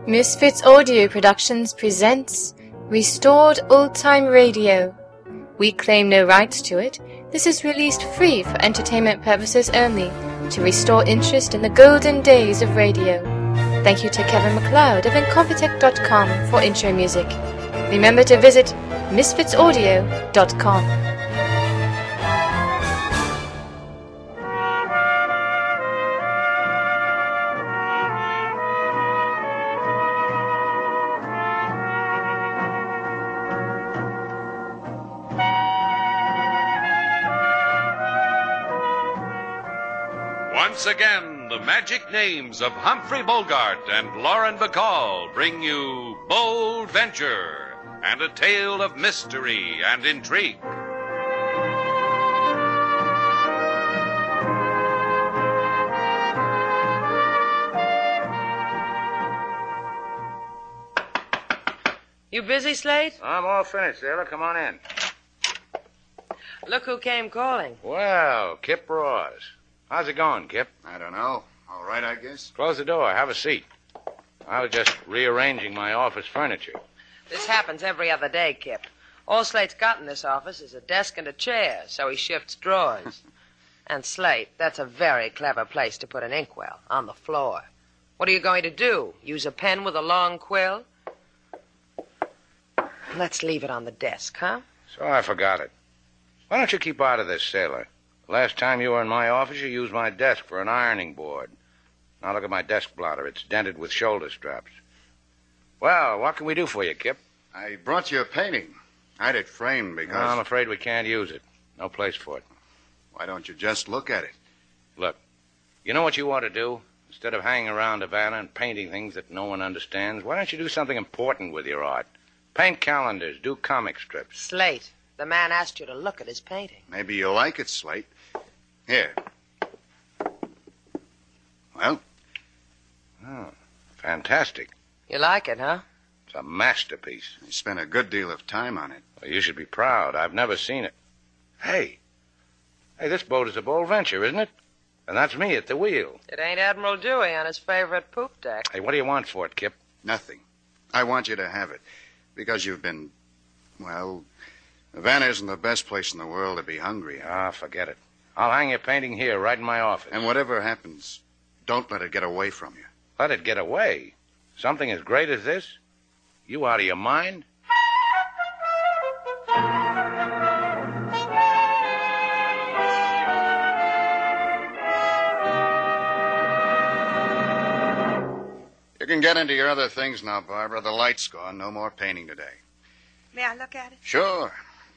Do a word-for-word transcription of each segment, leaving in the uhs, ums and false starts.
Misfits Audio Productions presents Restored Old Time Radio. We claim no rights to it. This is released free for entertainment purposes only, to restore interest in the golden days of radio. Thank you to Kevin MacLeod of Incompetech dot com for intro music. Remember to visit misfits audio dot com. Once again, the magic names of Humphrey Bogart and Lauren Bacall bring you Bold Venture and a tale of mystery and intrigue. You busy, Slate? I'm all finished, sailor. Come on in. Look who came calling. Well, Kip Ross. How's it going, Kip? I don't know. All right, I guess. Close the door. Have a seat. I was just rearranging my office furniture. This happens every other day, Kip. All Slate's got in this office is a desk and a chair, so he shifts drawers. And Slate, that's a very clever place to put an inkwell, on the floor. What are you going to do? Use a pen with a long quill? Let's leave it on the desk, huh? So I forgot it. Why don't you keep out of this, sailor? Last time you were in my office, you used my desk for an ironing board. Now look at my desk blotter. It's dented with shoulder straps. Well, what can we do for you, Kip? I brought you a painting. I had it framed because... No, I'm afraid we can't use it. No place for it. Why don't you just look at it? Look, you know what you ought to do? Instead of hanging around Havana and painting things that no one understands, why don't you do something important with your art? Paint calendars, do comic strips. Slate, the man asked you to look at his painting. Maybe you'll like it, Slate. Here. Well? Oh, fantastic. You like it, huh? It's a masterpiece. I spent a good deal of time on it. Well, you should be proud. I've never seen it. Hey. Hey, this boat is a Bold Venture, isn't it? And that's me at the wheel. It ain't Admiral Dewey on his favorite poop deck. Hey, what do you want for it, Kip? Nothing. I want you to have it. Because you've been, well, Havana isn't the best place in the world to be hungry. Ah, forget it. I'll hang your painting here, right in my office. And whatever happens, don't let it get away from you. Let it get away? Something as great as this? You out of your mind? You can get into your other things now, Barbara. The light's gone. No more painting today. May I look at it? Sure.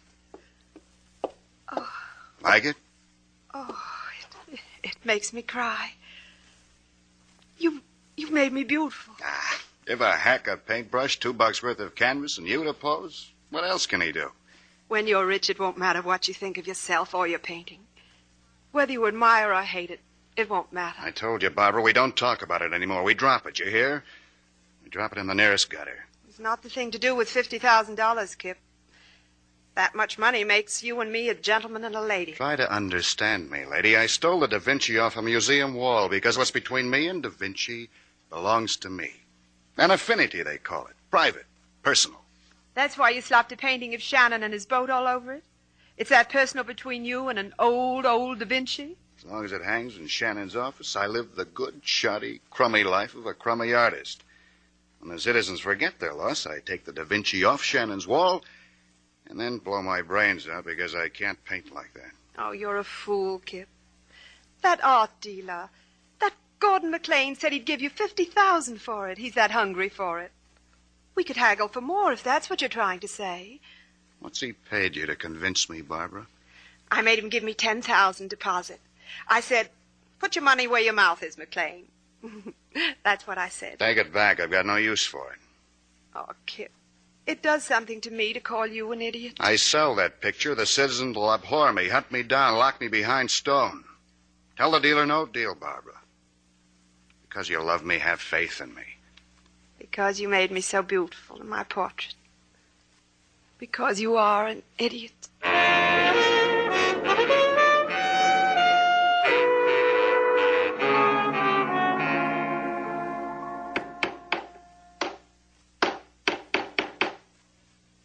Oh. Like it? Oh, it, it makes me cry. You, you've made me beautiful. Ah, give a hack a paintbrush, two bucks worth of canvas, and you to pose? What else can he do? When you're rich, it won't matter what you think of yourself or your painting. Whether you admire or hate it, it won't matter. I told you, Barbara, we don't talk about it anymore. We drop it, you hear? We drop it in the nearest gutter. It's not the thing to do with fifty thousand dollars, Kip. That much money makes you and me a gentleman and a lady. Try to understand me, lady. I stole the Da Vinci off a museum wall because what's between me and Da Vinci belongs to me. An affinity, they call it. Private. Personal. That's why you slapped a painting of Shannon and his boat all over it? It's that personal between you and an old, old Da Vinci? As long as it hangs in Shannon's office, I live the good, shoddy, crummy life of a crummy artist. When the citizens forget their loss, I take the Da Vinci off Shannon's wall and then blow my brains out because I can't paint like that. Oh, you're a fool, Kip. That art dealer, that Gordon McLean said he'd give you fifty thousand for it. He's that hungry for it. We could haggle for more if that's what you're trying to say. What's he paid you to convince me, Barbara? I made him give me ten thousand deposit. I said, put your money where your mouth is, McLean. That's what I said. Take it back. I've got no use for it. Oh, Kip, it does something to me to call you an idiot. I sell that picture. The citizens will abhor me, hunt me down, lock me behind stone. Tell the dealer no deal, Barbara. Because you love me, have faith in me. Because you made me so beautiful in my portrait. Because you are an idiot.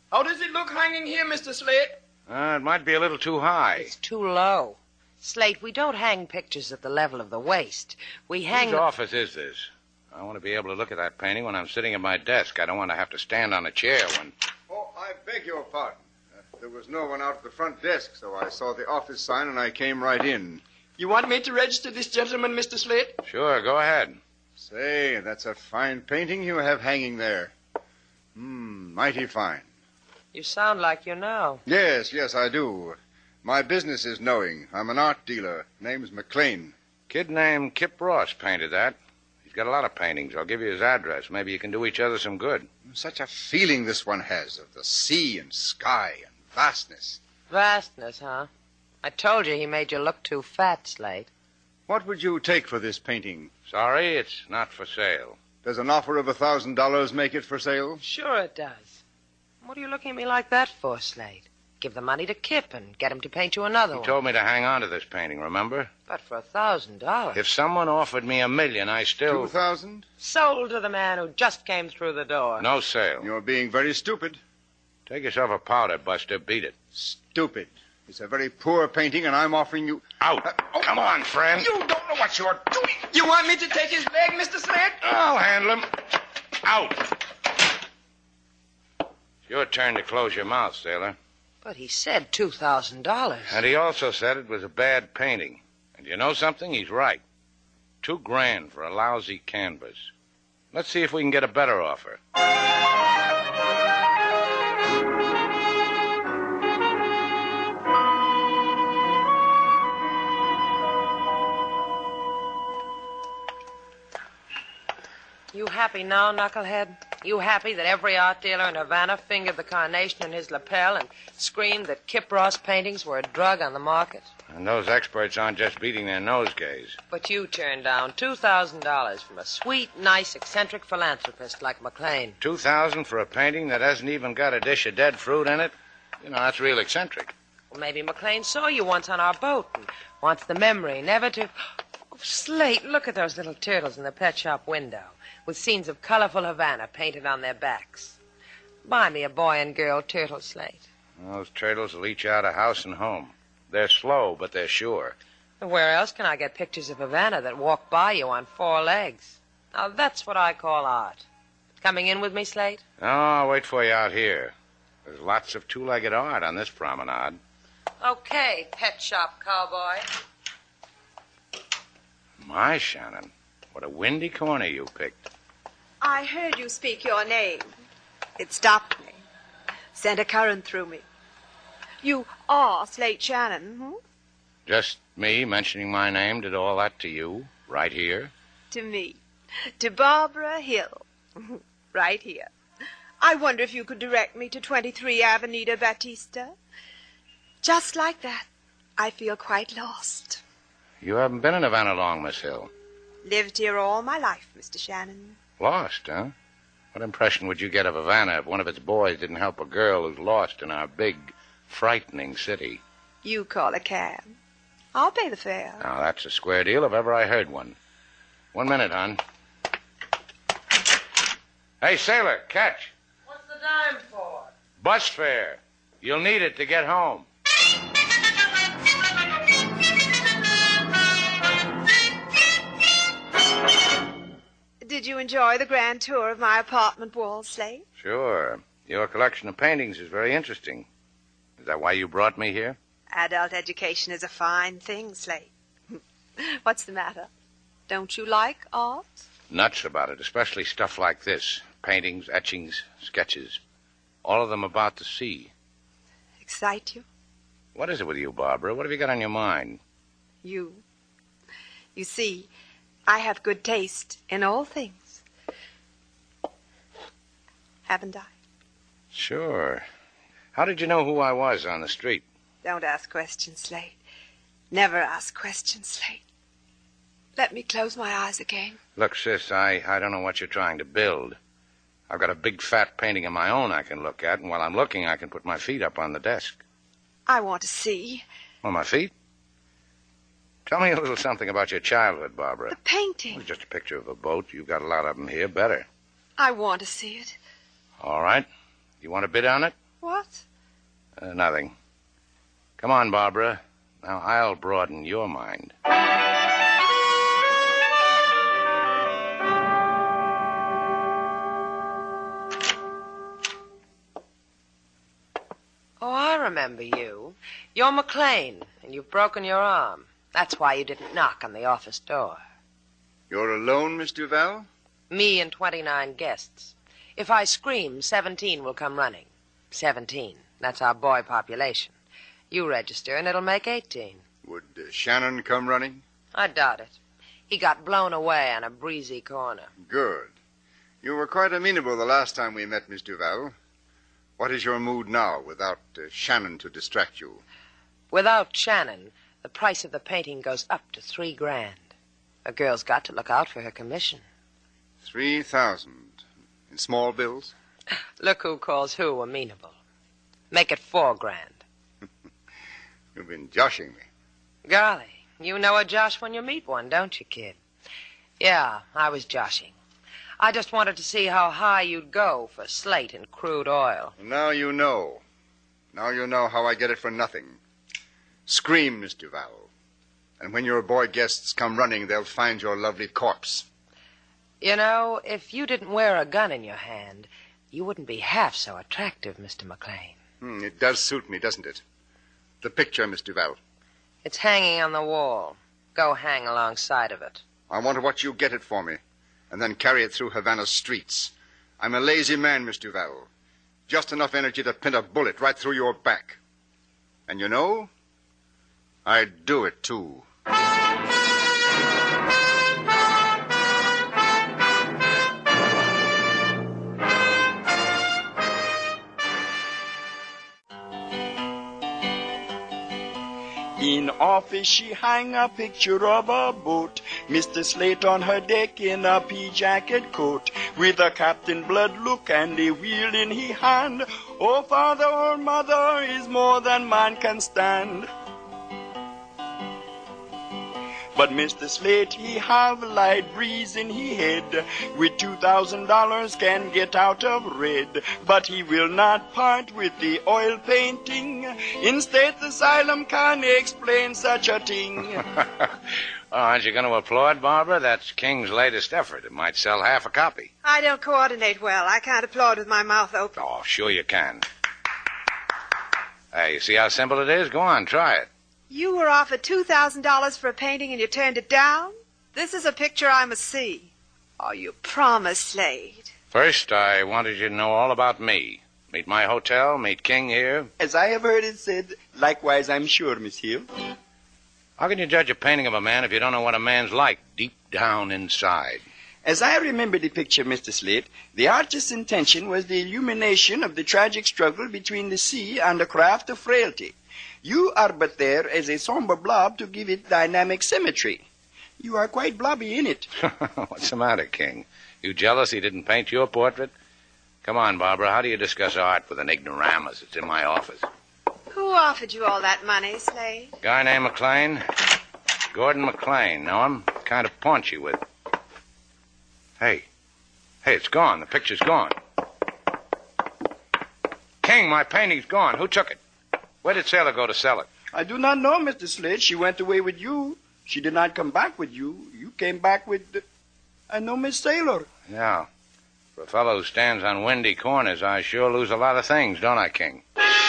How does it look hanging here, Mister Slate? Uh, it might be a little too high. It's too low. Slate, we don't hang pictures at the level of the waist. We hang... Whose office is this? I want to be able to look at that painting when I'm sitting at my desk. I don't want to have to stand on a chair when... Oh, I beg your pardon. Uh, there was no one out at the front desk, so I saw the office sign and I came right in. You want me to register this gentleman, Mister Slate? Sure, go ahead. Say, that's a fine painting you have hanging there. Hmm, mighty fine. You sound like you know. Yes, yes, I do. My business is knowing. I'm an art dealer. Name's McLean. Kid named Kip Ross painted that. He's got a lot of paintings. I'll give you his address. Maybe you can do each other some good. Such a feeling this one has of the sea and sky and vastness. Vastness, huh? I told you he made you look too fat, Slate. What would you take for this painting? Sorry, it's not for sale. Does an offer of a thousand dollars make it for sale? Sure it does. What are you looking at me like that for, Slate? Give the money to Kip and get him to paint you another He one. told me to hang on to this painting, remember? But for a thousand dollars. If someone offered me a million, I still... Two thousand? Sold to the man who just came through the door. No sale. You're being very stupid. Take yourself a powder, Buster. Beat it. Stupid. It's a very poor painting, and I'm offering you... Out. Uh, oh. Come on, friend. You don't know what you're doing. You want me to take his leg, Mister Slate? I'll handle him. Out. It's your turn to close your mouth, sailor. But he said two thousand dollars. And he also said it was a bad painting. And you know something? He's right. Two grand for a lousy canvas. Let's see if we can get a better offer. You happy now, knucklehead? You happy that every art dealer in Havana fingered the carnation in his lapel and screamed that Kip Ross paintings were a drug on the market? And those experts aren't just beating their nosegays. But you turned down two thousand dollars from a sweet, nice, eccentric philanthropist like McLean. Two thousand for a painting that hasn't even got a dish of dead fruit in it? You know, that's real eccentric. Well, maybe McLean saw you once on our boat and wants the memory never to... Oh, Slate, look at those little turtles in the pet shop window with scenes of colorful Havana painted on their backs. Buy me a boy and girl turtle, Slate. Those turtles will eat you out of house and home. They're slow, but they're sure. Where else can I get pictures of Havana that walk by you on four legs? Now, that's what I call art. Coming in with me, Slate? No, I'll wait for you out here. There's lots of two-legged art on this promenade. Okay, pet shop cowboy. My, Shannon, what a windy corner you picked. I heard you speak your name. It stopped me. Sent a current through me. You are Slate Shannon, hmm? Just me mentioning my name did all that to you, right here? To me. To Barbara Hill. Right here. I wonder if you could direct me to twenty-three Avenida Batista. Just like that, I feel quite lost. You haven't been in Havana long, Miss Hill. Lived here all my life, Mister Shannon. Lost, huh? What impression would you get of Havana if one of its boys didn't help a girl who's lost in our big, frightening city? You call a cab. I'll pay the fare. Now, that's a square deal if ever I heard one. One minute, hon. Hey, sailor, catch. What's the dime for? Bus fare. You'll need it to get home. Did you enjoy the grand tour of my apartment walls, Slate? Sure. Your collection of paintings is very interesting. Is that why you brought me here? Adult education is a fine thing, Slate. What's the matter? Don't you like art? Nuts about it, especially stuff like this. Paintings, etchings, sketches. All of them about the sea. Excite you? What is it with you, Barbara? What have you got on your mind? You. You see, I have good taste in all things. Haven't I? Sure. How did you know who I was on the street? Don't ask questions, Slate. Never ask questions, Slate. Let me close my eyes again. Look, sis, I, I don't know what you're trying to build. I've got a big fat painting of my own I can look at, and while I'm looking, I can put my feet up on the desk. I want to see. On my feet? Tell me a little something about your childhood, Barbara. The painting. It's just a picture of a boat. You've got a lot of them here. Better. I want to see it. All right. You want to bid on it? What? Uh, nothing. Come on, Barbara. Now I'll broaden your mind. Oh, I remember you. You're McLean, and you've broken your arm. That's why you didn't knock on the office door. You're alone, Miss Duval? Me and twenty-nine guests. If I scream, seventeen will come running. Seventeen. That's our boy population. You register, and it'll make eighteen. Would uh, Shannon come running? I doubt it. He got blown away on a breezy corner. Good. You were quite amenable the last time we met, Miss Duval. What is your mood now, without uh, Shannon to distract you? Without Shannon, the price of the painting goes up to three grand. A girl's got to look out for her commission. Three thousand. In small bills? Look who calls who amenable. Make it four grand. You've been joshing me. Golly, you know a josh when you meet one, don't you, kid? Yeah, I was joshing. I just wanted to see how high you'd go for slate and crude oil. Now you know. Now you know how I get it for nothing. Scream, Miss Duval. And when your boy guests come running, they'll find your lovely corpse. You know, if you didn't wear a gun in your hand, you wouldn't be half so attractive, Mister McLean. Hmm, it does suit me, doesn't it? The picture, Miss Duval. It's hanging on the wall. Go hang alongside of it. I want to watch you get it for me, and then carry it through Havana's streets. I'm a lazy man, Miss Duval. Just enough energy to pin a bullet right through your back. And you know, I'd do it, too. In office she hang a picture of a boat, Mister Slate on her deck in a pea jacket coat, with a Captain Blood look and a wheel in he hand. Oh, father or mother is more than man can stand. But Mister Slate, he have light breeze in he head, with two thousand dollars can get out of red. But he will not part with the oil painting. In State Asylum can't explain such a thing. Oh, aren't you going to applaud, Barbara? That's King's latest effort. It might sell half a copy. I don't coordinate well. I can't applaud with my mouth open. Oh, sure you can. Hey, you see how simple it is? Go on, try it. You were offered two thousand dollars for a painting and you turned it down? This is a picture I must see. Oh, you promised, Slade. First, I wanted you to know all about me. Meet my hotel, meet King here. As I have heard it said, likewise I'm sure, Miss Hill. How can you judge a painting of a man if you don't know what a man's like deep down inside? As I remember the picture, Mister Slate, the artist's intention was the illumination of the tragic struggle between the sea and the craft of frailty. You are but there as a somber blob to give it dynamic symmetry. You are quite blobby in it. What's the matter, King? You jealous he didn't paint your portrait? Come on, Barbara, how do you discuss art with an ignoramus? It's in my office. Who offered you all that money, Slade? Guy named McLean. Gordon McLean. Know him? Kind of paunchy with... Hey. Hey, it's gone. The picture's gone. King, my painting's gone. Who took it? Where did Sailor go to sell it? I do not know, Mister Slade. She went away with you. She did not come back with you. You came back with... The... I know Miss Sailor. Yeah. For a fellow who stands on windy corners, I sure lose a lot of things, don't I, King?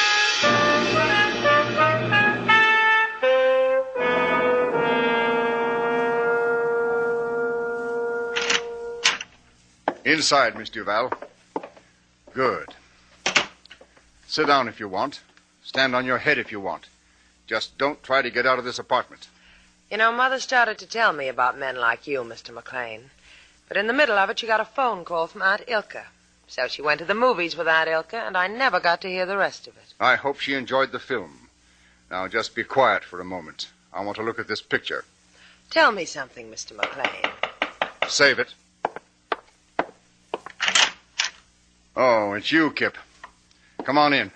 Inside, Miss Duval. Good. Sit down if you want. Stand on your head if you want. Just don't try to get out of this apartment. You know, Mother started to tell me about men like you, Mister McLean. But in the middle of it, she got a phone call from Aunt Ilka. So she went to the movies with Aunt Ilka, and I never got to hear the rest of it. I hope she enjoyed the film. Now, just be quiet for a moment. I want to look at this picture. Tell me something, Mister McLean. Save it. Oh, it's you, Kip. Come on in.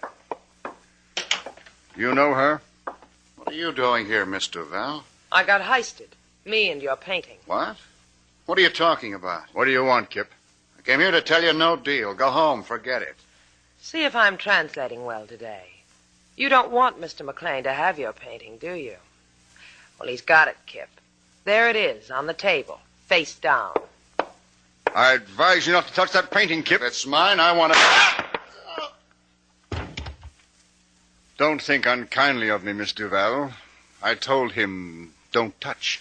You know her? What are you doing here, Mister Val? I got heisted. Me and your painting. What? What are you talking about? What do you want, Kip? I came here to tell you no deal. Go home. Forget it. See if I'm translating well today. You don't want Mister McLean to have your painting, do you? Well, he's got it, Kip. There it is, on the table, face down. I advise you not to touch that painting, Kip. It's mine. I want to... Don't think unkindly of me, Miss Duval. I told him, don't touch.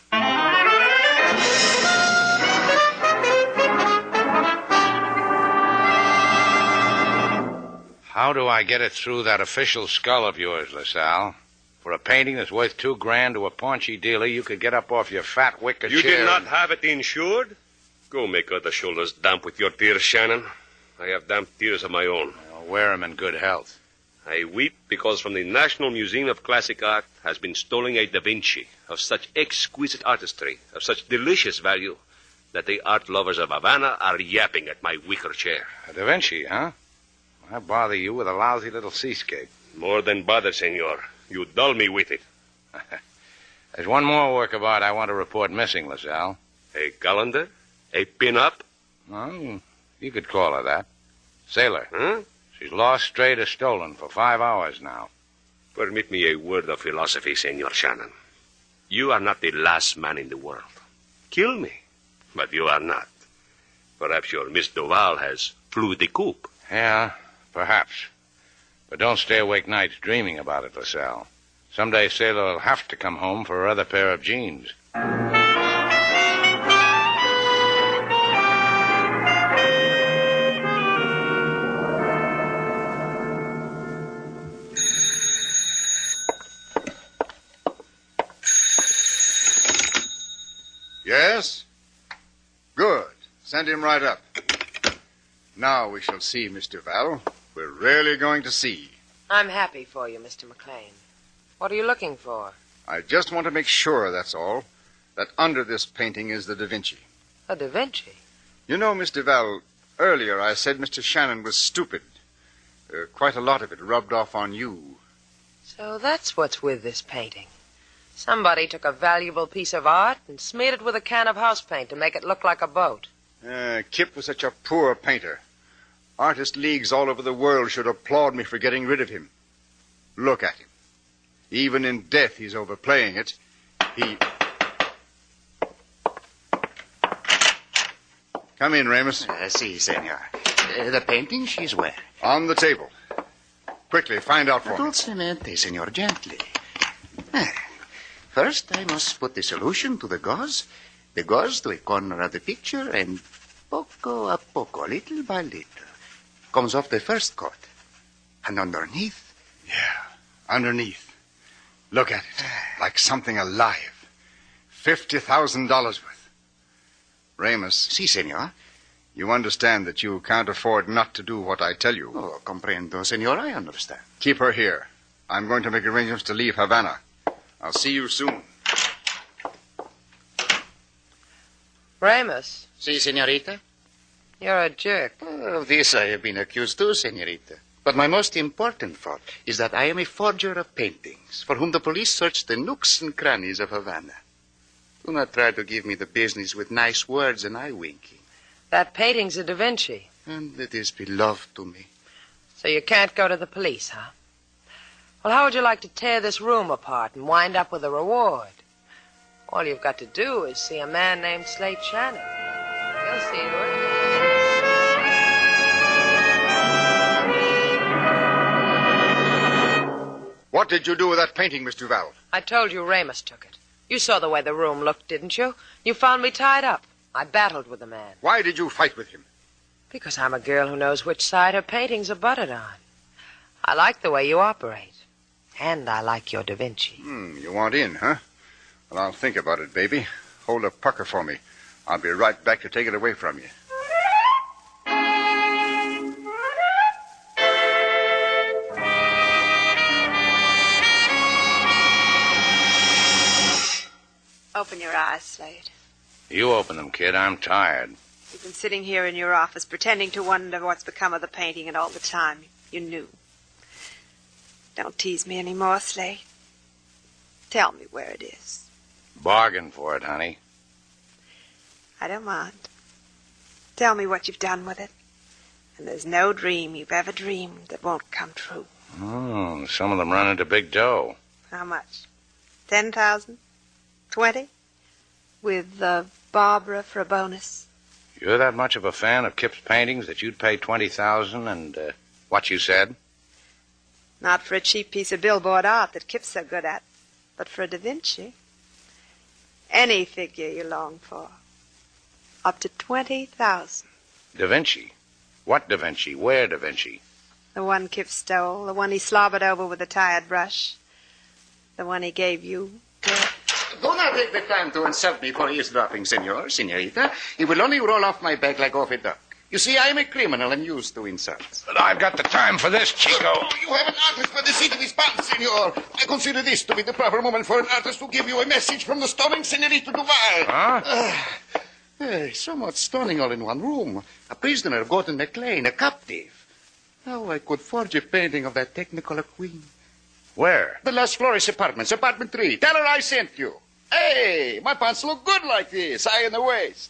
How do I get it through that official skull of yours, LaSalle? For a painting that's worth two grand to a paunchy dealer, you could get up off your fat wicker You chair. did not have it insured? Go make other shoulders damp with your tears, Shannon. I have damp tears of my own. I'll wear 'em in good health. I weep because from the National Museum of Classic Art has been stolen a Da Vinci of such exquisite artistry, of such delicious value, that the art lovers of Havana are yapping at my wicker chair. A Da Vinci, huh? I bother you with a lousy little seascape. More than bother, senor. You dull me with it. There's one more work of art I want to report missing, LaSalle. A calendar? A pin-up? Well, you could call her that. Sailor. Huh? She's lost, strayed, or stolen for five hours now. Permit me a word of philosophy, Senor Shannon. You are not the last man in the world. Kill me, but you are not. Perhaps your Miss Duval has flew the coop. Yeah, perhaps. But don't stay awake nights dreaming about it, LaSalle. Someday Sailor will have to come home for her other pair of jeans. Yes? Good. Send him right up. Now we shall see, Miss Duval. We're really going to see. I'm happy for you, Mister McLean. What are you looking for? I just want to make sure, that's all, that under this painting is the Da Vinci. A Da Vinci? You know, Miss Duval, earlier I said Mister Shannon was stupid. Uh, quite a lot of it rubbed off on you. So that's what's with this painting. Somebody took a valuable piece of art and smeared it with a can of house paint to make it look like a boat. Uh, Kip was such a poor painter. Artist leagues all over the world should applaud me for getting rid of him. Look at him. Even in death, he's overplaying it. He... Come in, Ramus. Uh, si, senor. Uh, the painting, she's where? On the table. Quickly, find out for me. Dulcemente, senor, gently. Ah. First, I must put the solution to the gauze, the gauze to a corner of the picture, and poco a poco, little by little, comes off the first coat. And underneath... Yeah, underneath. Look at it, like something alive. Fifty thousand dollars worth. Ramus. Si, senor. You understand that you can't afford not to do what I tell you. Oh, comprendo, senor, I understand. Keep her here. I'm going to make arrangements to leave Havana. I'll see you soon. Ramus. Si, senorita. You're a jerk. Oh, of this I have been accused too, senorita. But my most important fault is that I am a forger of paintings, for whom the police search the nooks and crannies of Havana. Do not try to give me the business with nice words and eye winking. That painting's a Da Vinci. And it is beloved to me. So you can't go to the police, huh? Well, how would you like to tear this room apart and wind up with a reward? All you've got to do is see a man named Slate Shannon. He'll see to it. What did you do with that painting, Miss Duval? I told you Ramus took it. You saw the way the room looked, didn't you? You found me tied up. I battled with the man. Why did you fight with him? Because I'm a girl who knows which side her paintings are buttered on. I like the way you operate. And I like your Da Vinci. Hmm, you want in, huh? Well, I'll think about it, baby. Hold a pucker for me. I'll be right back to take it away from you. Open your eyes, Slade. You open them, kid. I'm tired. You've been sitting here in your office pretending to wonder what's become of the painting, and all the time you knew. Don't tease me any more, Slade. Tell me where it is. Bargain for it, honey. I don't mind. Tell me what you've done with it. And there's no dream you've ever dreamed that won't come true. Oh, some of them run into big dough. How much? Ten thousand? Twenty? With uh, Barbara for a bonus? You're that much of a fan of Kip's paintings that you'd pay twenty thousand and uh, what you said? Not for a cheap piece of billboard art that Kip's so good at, but for a Da Vinci. Any figure you long for. Up to twenty thousand. Da Vinci? What Da Vinci? Where Da Vinci? The one Kip stole, the one he slobbered over with a tired brush, the one he gave you. Do not take the time to insult me for eavesdropping, senor, senorita. It will only roll off my back like off a duck. You see, I'm a criminal and used to insults. But I've got the time for this, Chico. Oh, you have an artist for the seat of his pants, senor. I consider this to be the proper moment for an artist to give you a message from the stunning Senorita Duval. Huh? Uh, hey, somewhat stunning all in one room. A prisoner, Gordon McLean, a captive. How I could forge a painting of that Technicolor queen. Where? The Las Flores Apartments, apartment three. Tell her I sent you. Hey, my pants look good like this, high in the waist.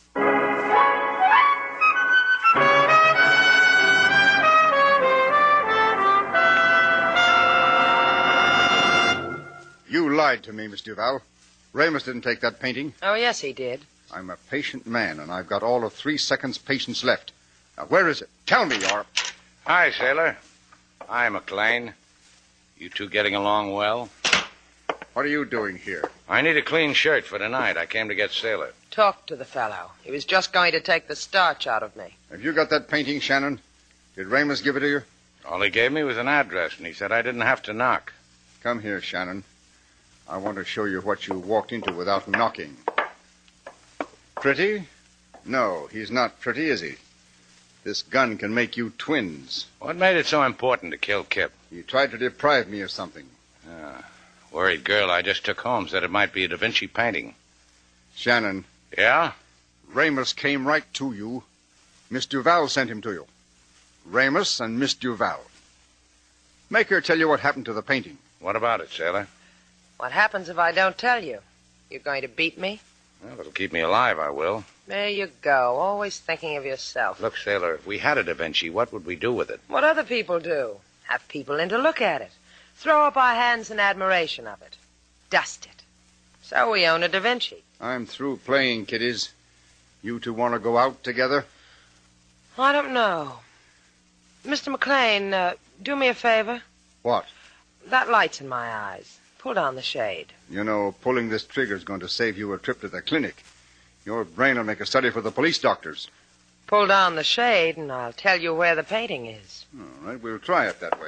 You lied to me, Miss Duval. Ramus didn't take that painting. Oh, yes, he did. I'm a patient man, and I've got all of three seconds patience left. Now, where is it? Tell me, or... Hi, sailor. Hi, McLean. You two getting along well? What are you doing here? I need a clean shirt for tonight. I came to get Sailor. Talk to the fellow. He was just going to take the starch out of me. Have you got that painting, Shannon? Did Ramus give it to you? All he gave me was an address, and he said I didn't have to knock. Come here, Shannon. I want to show you what you walked into without knocking. Pretty? No, he's not pretty, is he? This gun can make you twins. What made it so important to kill Kip? You tried to deprive me of something. Uh, worried girl I just took home said it might be a Da Vinci painting. Shannon. Yeah? Ramus came right to you. Miss Duval sent him to you. Ramus and Miss Duval. Make her tell you what happened to the painting. What about it, sailor? What happens if I don't tell you? You're going to beat me? Well, it'll keep me alive, I will. There you go, always thinking of yourself. Look, sailor, if we had a Da Vinci, what would we do with it? What other people do. Have people in to look at it. Throw up our hands in admiration of it. Dust it. So we own a Da Vinci. I'm through playing, kiddies. You two want to go out together? I don't know. Mister McLean, uh, do me a favor. What? That light's in my eyes. Pull down the shade. You know, pulling this trigger's going to save you a trip to the clinic. Your brain will make a study for the police doctors. Pull down the shade, and I'll tell you where the painting is. All right, we'll try it that way.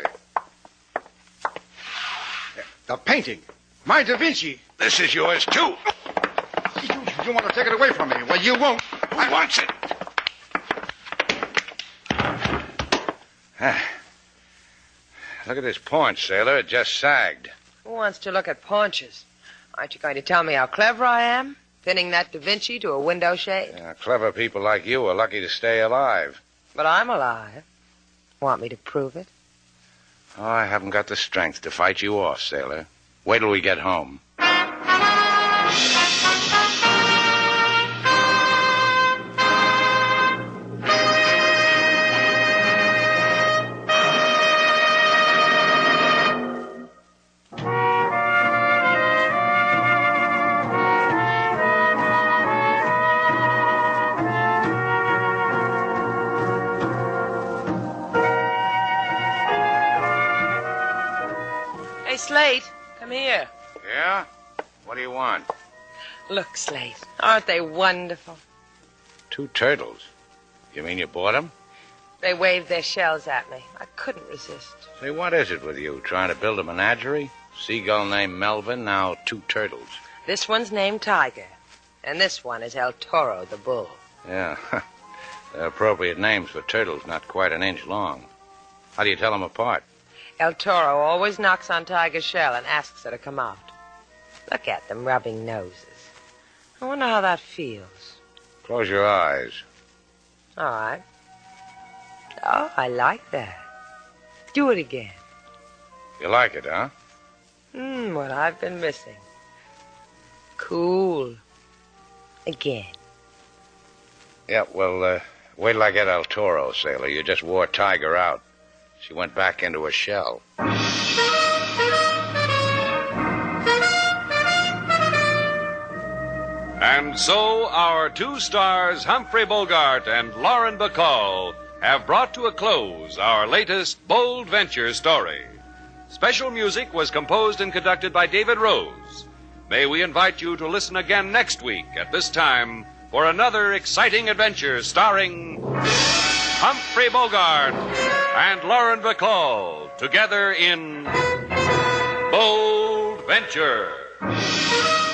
The painting. My Da Vinci. This is yours, too. You, you want to take it away from me? Well, you won't. Who wants it? Ah. Look at this paunch, sailor. It just sagged. Who wants to look at paunches? Aren't you going to tell me how clever I am? Pinning that Da Vinci to a window shade? Yeah, clever people like you are lucky to stay alive. But I'm alive. Want me to prove it? Oh, I haven't got the strength to fight you off, sailor. Wait till we get home. Hey, Slate, come here. Yeah? What do you want? Look, Slate, aren't they wonderful? Two turtles. You mean you bought them? They waved their shells at me. I couldn't resist. Say, what is it with you? Trying to build a menagerie? Seagull named Melvin, now two turtles. This one's named Tiger, and this one is El Toro, the bull. Yeah. They're appropriate names for turtles not quite an inch long. How do you tell them apart? El Toro always knocks on Tiger's shell and asks her to come out. Look at them rubbing noses. I wonder how that feels. Close your eyes. All right. Oh, I like that. Do it again. You like it, huh? Hmm, what I've been missing. Cool. Again. Yeah, well, uh, Wait till I get El Toro, sailor. You just wore Tiger out. She went back into a shell. And so our two stars, Humphrey Bogart and Lauren Bacall, have brought to a close our latest Bold Venture story. Special music was composed and conducted by David Rose. May we invite you to listen again next week at this time for another exciting adventure starring Humphrey Bogart and Lauren Bacall together in Bold Venture.